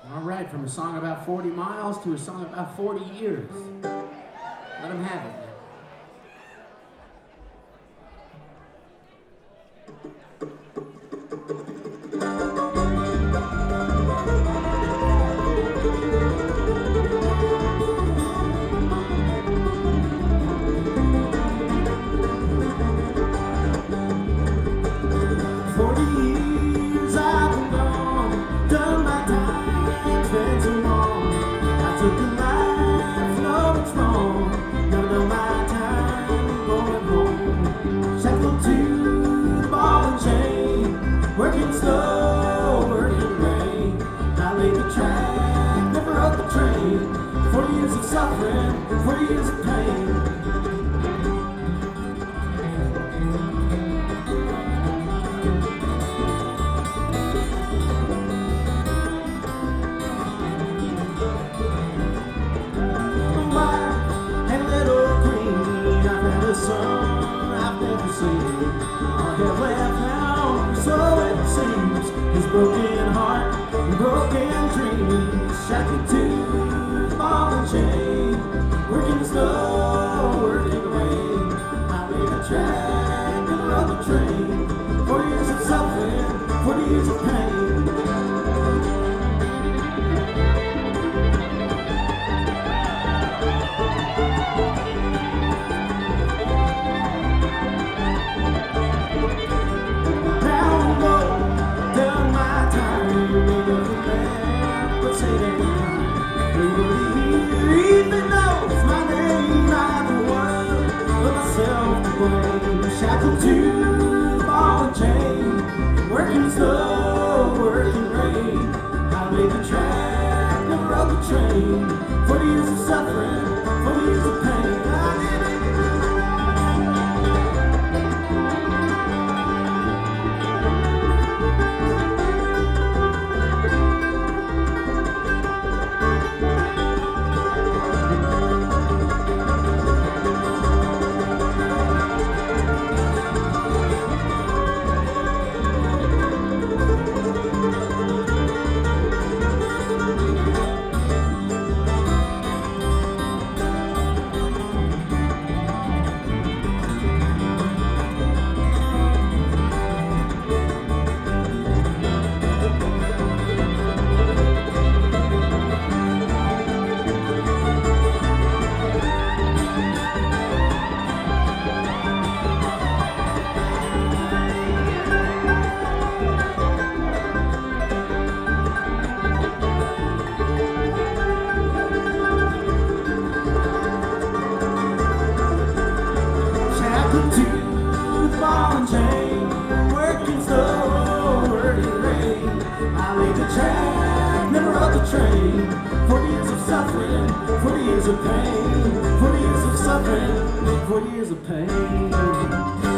All right, from a song about 40 miles to a song about 40 years. Let them have it. Working slow, working rain. I laid the track, never rode the train. 40 years of suffering, 40 years of pain. White and little green, I've had a son I've never seen. All have left now, so it seems. His broken heart and broken dreams, shackled to the ball and chain. Working slow, working rain. I laid a track, never rode the train. 40 years of suffering, 40 years of pain. Shackled to the ball and chain, working slow, working rain. I laid the track, never rode the train. 40 years of suffering, 40 years of pain. Track, never rode the train. 40 years of suffering, 40 years of pain. 40 years of suffering, 40 years of pain.